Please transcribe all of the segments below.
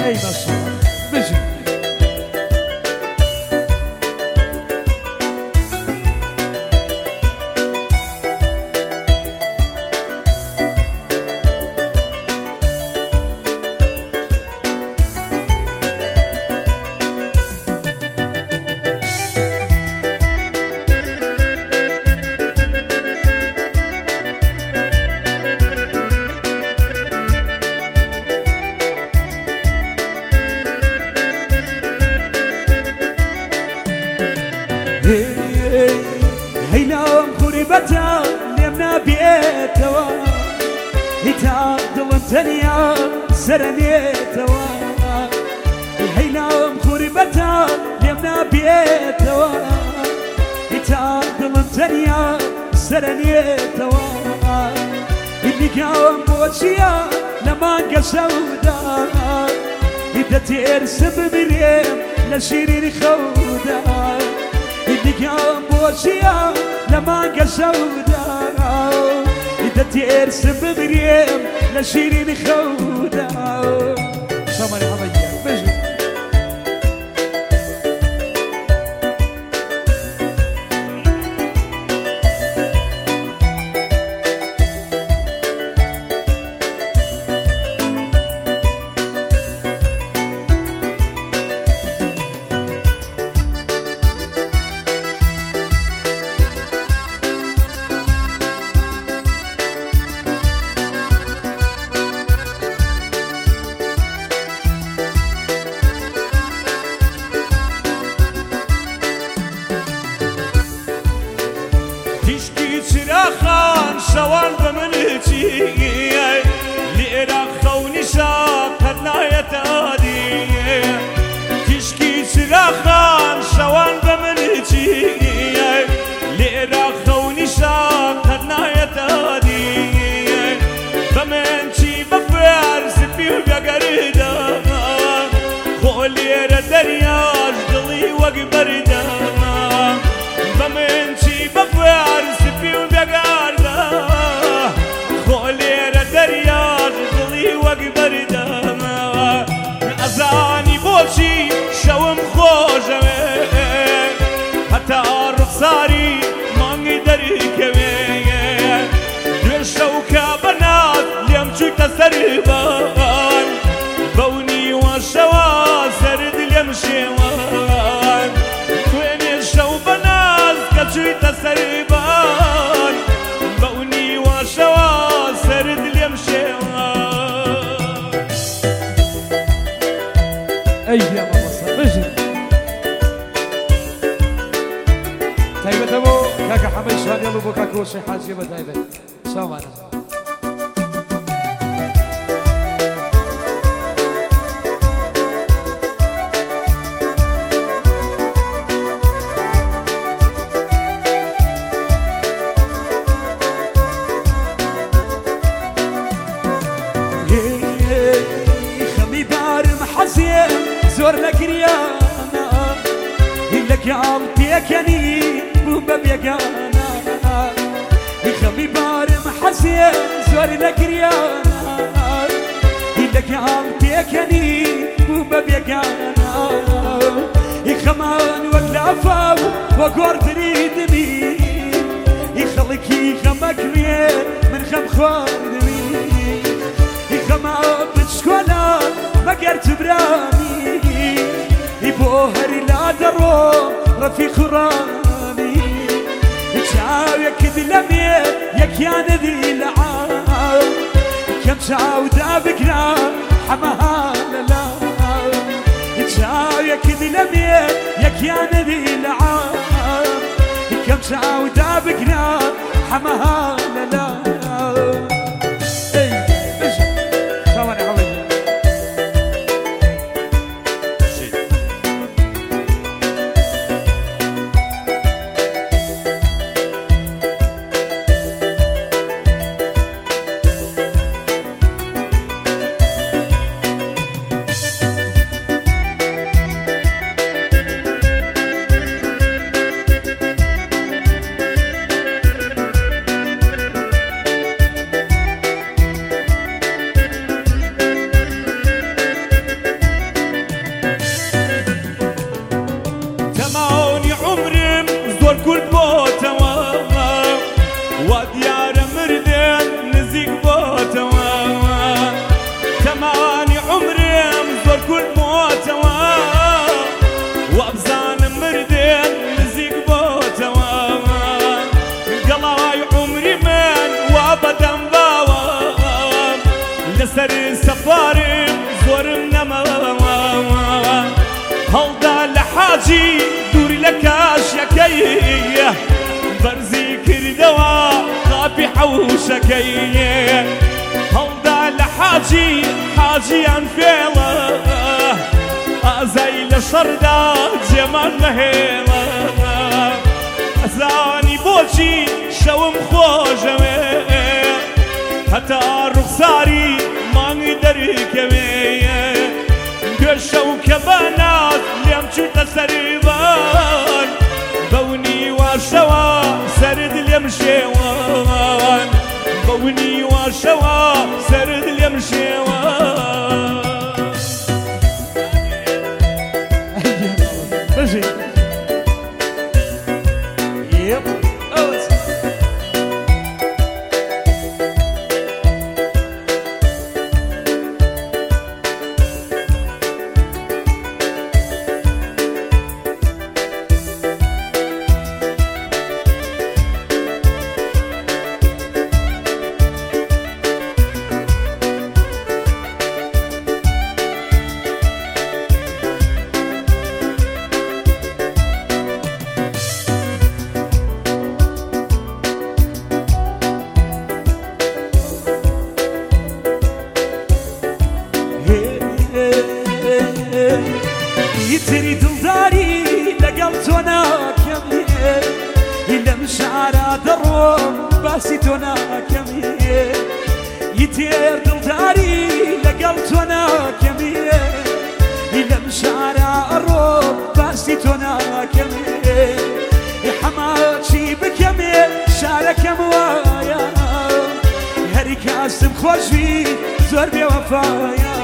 اي ما شاء الله بجي هينام غربتا لمنا بيتوا هيتا ظلم تنيا سرنيتوا هينام غربتا لمنا بيتوا هيتا ظلم تنيا سرنيتوا اللي قام بوشيا لما قسودا إذا ترسم مريم لشيرين خودا اللي قام بوشيا لما قسودا إذا ترسم مريم لشيرين خودا سمري حبيبي بجو خان شوان بمنتي لإراق خوني شاق هدناية آدي تشكي خان شوان بمنتي لإراق خوني شاق هدناية آدي بمنتي بفارس بيو بقريدا خولي ردرياج دلي وقبردا بمنتي بفارس بيو بقاردا خولي ردرياج دلي وقبردا أزاني بوشي شوم خوجمي حتى رخصاري ما نقدر كمان الشوكة بنات اليوم شو تسربان بوني والشوا سرد اليوم شوان وين الشو بنات كشو تسربان بوني والشوا سرد اليوم شوان اي يا ماما بجي تايبة ابو كاكا حمي شهاد يلو بو كاكو شي حاجة بتايبة سلام عليكم خمي بار محزين زور لك ريانا لك يا عمتيك ياني بوبا بيقانا خمي بار محزين زور لك ريانا لك يا عمتيك ياني بوبا بيقانا خمان واللافا وقور دريد مي يخليكي خمك مين من خم خواردمي خما بتشكولا ما قرت براني يبوهر لا درو رفيق راني تشاويك ذلمي يك يا نذي العام كم شاودا بكنا حماها لا تشاويك ذلمي يك يا نذي العام كم شاودا بكنا حماها لا زماني عمرم زور كل موتوا وابزان مردين نزيق بوتوا قلاي عمري من وابدا باوا لسر سفاري زور نما هلدا لحاجي دوري لك شكيه برزي كردوا خابي حوشكيه هلدا لحاجي حاجي انفيله ازاي لشردا جمال مهيله ازاني بوشي شوم خوجمي حتى رخصاري ما نقدر كميه قشو كبانات ليم شوت سريبان بوني وشوا سرد ليم شيوان بوني وشوا سرد ليم شيوان ماشي يب يتري دلداري لقلتنا كمية إلا مشعر دروم باسيتنا كمية يتير دلداري لقلتنا كمية إلا مشعر الروم باسيتنا كمية يحماشي بكمية شارك موايا هريك اسم خوشي زور بوفايا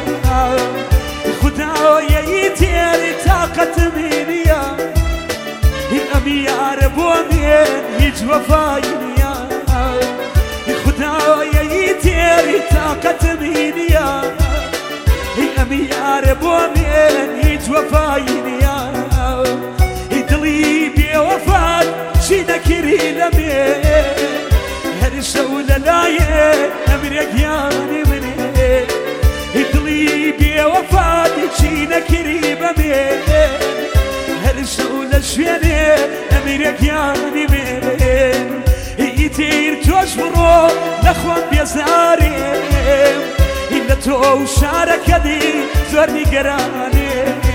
خدايا يتير طاقة منيا الأميار بومين يجوفاينيا خدايا يتير طاقة منيا الأميار بومين يجوفاينيا دلي بوفات شنكري لمين هرشولة لايه أمريك ياني مني دلي بوفات شينا كريمة مين هرشولة شويني أمريك ياني مين يتير توشبرو لأخوان بيزاري إلا تو شارك دي زورني قراني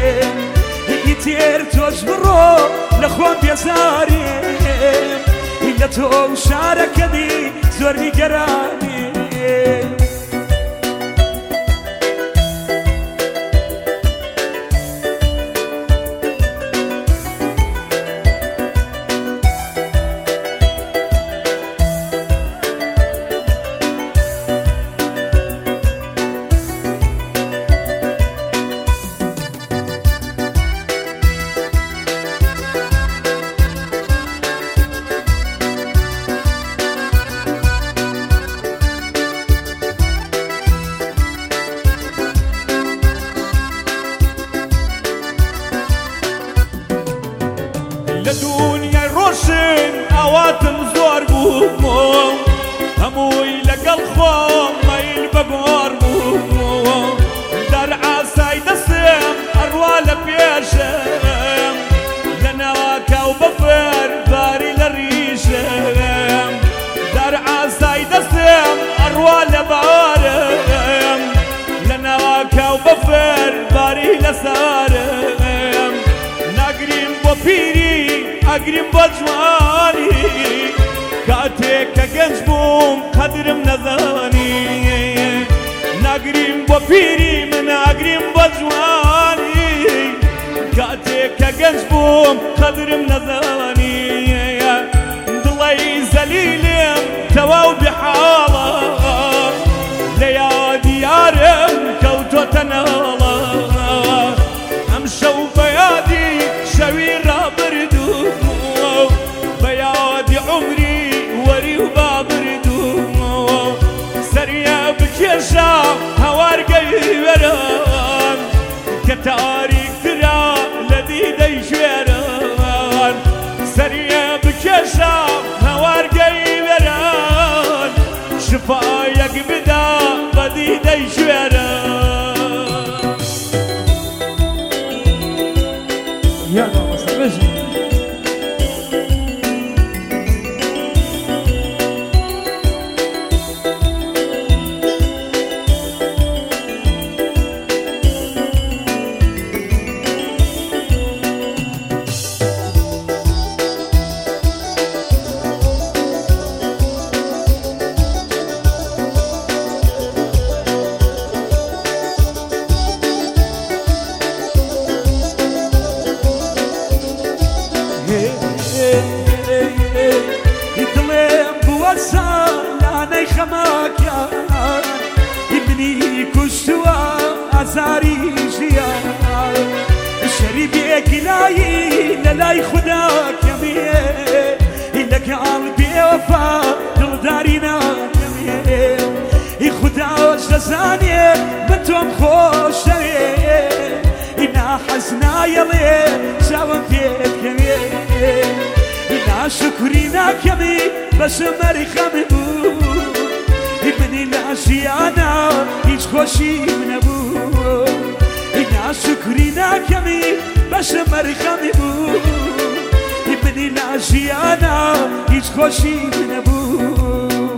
يتير توشبرو لأخوان بيزاري إلا تو شارك دي زورني قراني لدنيا روشن اواتم زور بومو هموي لقل خوم ما يلبقور بومو دار عساي دسم اروال بيشم لنا كاو بفر باري لريشم دار عساي دسم اروال بارم لنا كاو بفر باري لسارم ناقرين بوبيري أقرب بجواني كاتك جنج بوم قدرم نزاني ناقرب بوبيري من أقرب بجواني كاتك جنج بوم قدرم نزاني دلي زليلم تواو بحالة ليا ديارم كوتو تنالا أمشو بيادي شوير بردو بيادي عمري وري وبابردو سريع بكيشا هوار قيد تاریک ترا لدیدەی ژێران سەریە بکێشە هەوارگەی وێران شفایەک بدا بەدیدەی ژێران يلا مستمجد سالانەی خەماکیان ئیبنی کوشتووە ئازاری ژیان شەریبێکی لایی لە لای خوددا کەمێ لەگەڵ بێوەفا دڵداری ناکەمێ خودداش دەزانێ بە تۆم خۆشەوێ ناحەز نایەڵێ چاوم پێکەوێ ناشکری ناکەمی بەشەمەری خەمی بوو منی لە ژیانە هیچ خۆشیم نەبوو ناشکری ناکەمی بەشەمەری خەمی بوو منی لە ژیانە هیچ خۆشیم نەبوو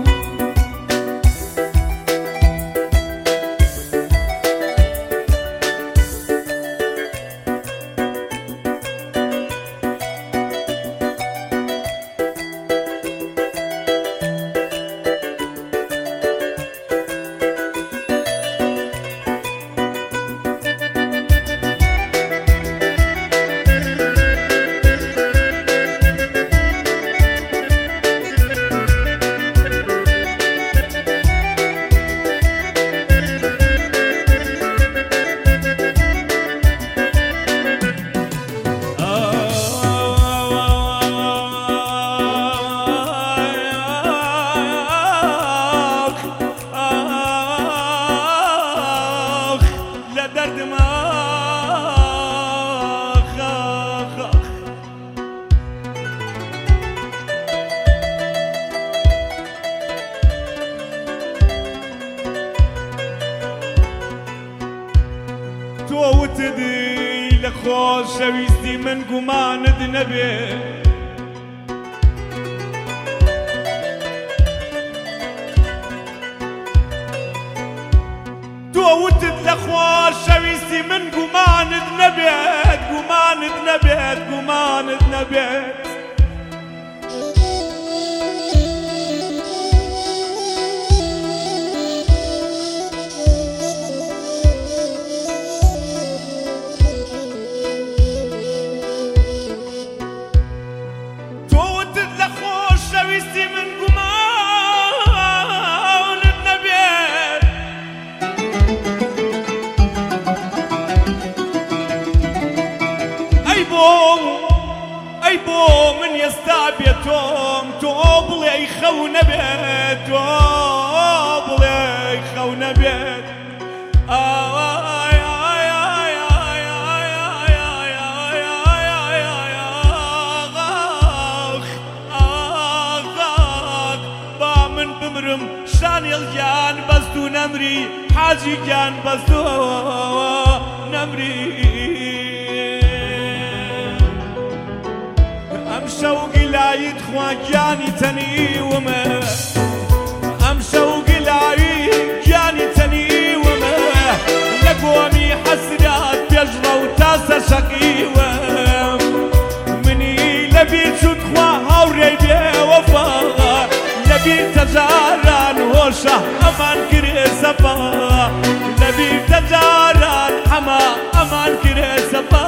تۆ وتدی لە خۆشەویستی من گومانت نەبێ تۆ وتت لە خۆشەویستی من گومانت نەبێت گومانت نەبێت گومانت نەبێت ئەی بۆ من ئێستا بێتۆم تۆ بڵێ خەو نەبێت تۆ بڵێ خەو نەبێت با من بمرم شانێڵگیان بەست و نەمری حاجیگیان بەستەوە نەمری ئەمشەو گیلایت خوا گیانی تەنیومە ئەمشەو گیلایی گیانی تەنیومە لە گۆمی حەسرات پێشڕە و تاسە شەقیوە منی لەبیر چوت خوا هاوڕێی بێوەفا لەبیر تەجاران هۆشە ئەمان کرێ سەفا لەبیر تەجاران هەما ئەمان کرێ سەفا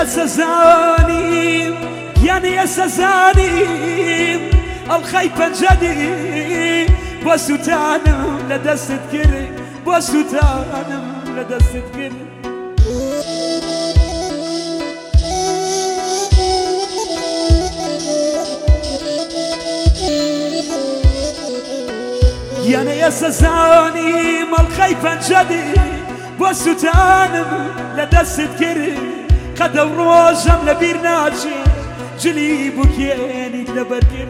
سزاني يا سزاني الخي بنجدي بوسوتانم لدست كري بوسوتانم لدست كري يا سزاني الخي بنجدي بوسوتانم لدست كري قدر روجم لبير ناجي جليبو كياني لبركر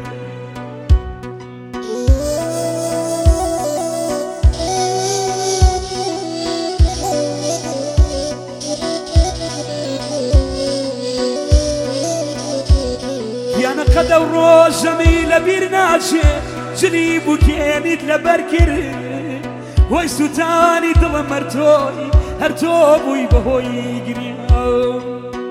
يانا قدر روجمي لبير ناجي جليبو كياني لبركر وي سوتاني دل مرتوي هرتوبوي بهوي قرياو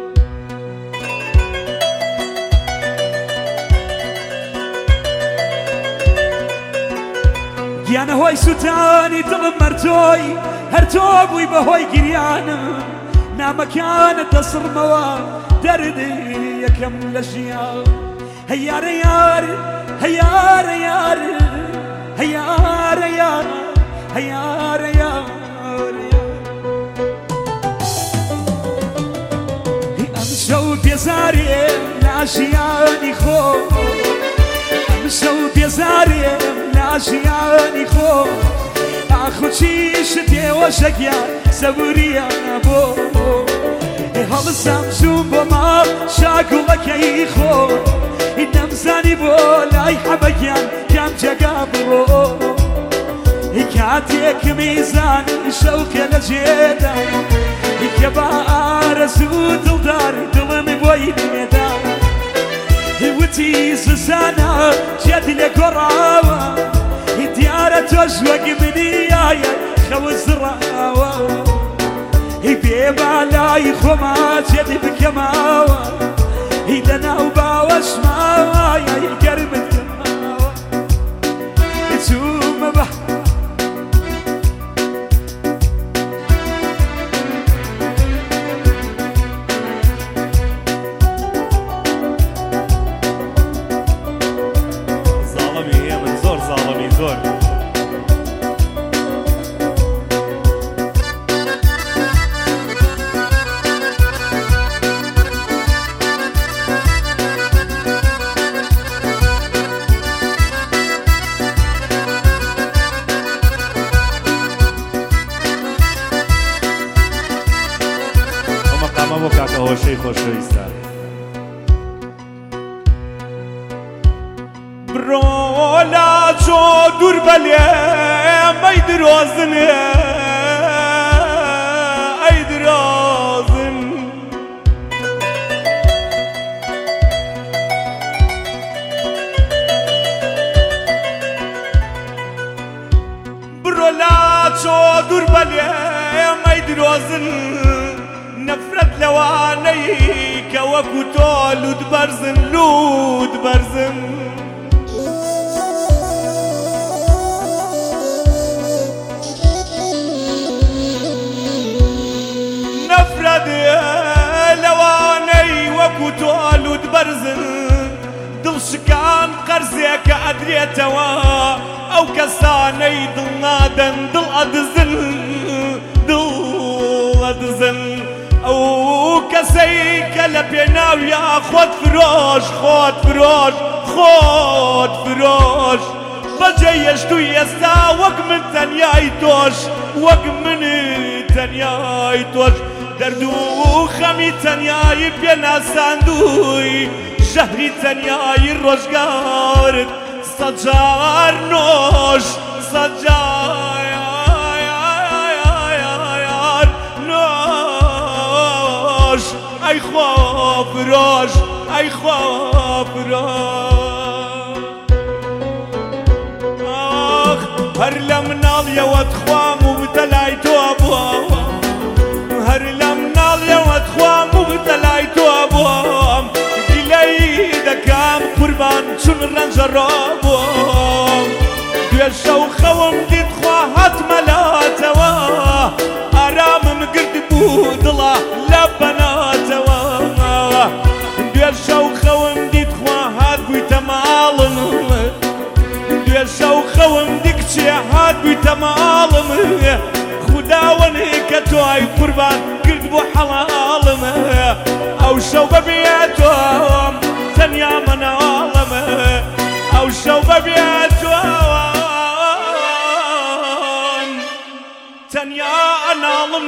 يانا هوي سوتاني دل مرتوي هرتوبوي بهوي قريانا نام كانت تصر موا دردي يكم الاشياء هيار يار هيار يار هيار يار هيار يار امشوا بيزاري لاشياني خو امشوا بيزاري لاشياني خو اخو شيشتي وشكيا سبوريا بو هل سامسون بما شاكلك يخو نمزاني بو لاي حبكيان كم جقابرو كاتيك ميزان شوك لجيدا كبار سود الدار دلمي بويدا وتي سسانا جد لقراوة ديارة تشوق مني يا خو الزراوة بيبا لا يخوما جد بكماوة لنا وباوش ماوة يا قرب الكماوة توم بح هۆشەی خۆشەویستە بڕۆ لا چۆ دوور بەلێ ئەی درۆزنێ ئەی درۆزن بڕۆ لا چۆ دوور بەلێ ئەی درۆزن نفرت لواني كوكو تو لود برزن لود برزن نفرت لواني وكو تو لود برزن دل شكان قرزيك أدريتوا أو كساني دل نادن دل أدزن دل أدزن او کسی کل بیناوی خود فروش خود فروش خود فروش بجیش توی استا وق من تنیای توش وق من تنیای توش دردو خمی تنیای بینا ساندوی شهری تنیای روشگارد سجار نوش سجار ای خواب راش ای خواب راش آخ هر لمنال یوت خوام و بتلای تو ابوام هر لمنال یوت خوام و بتلای تو ابوام دیلی دکام قربان چون رنج رابوام دوشو خوام دید خواهد ملاتوا آرامم گرد بودلا لبناتوا شەوم دیکچێ هات بوویتە ماڵم خوداوەنێ کە تۆی قوربان کرد بۆ حەڵاڵم ئەو شەو بەبێتۆم تەنیا مەناڵم ئەو شەو بەبێتۆم تەنیا ئەناڵم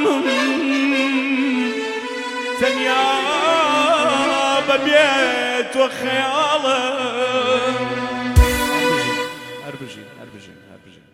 تەنیا بەبێت تۆ خەیاڵم هەر بژین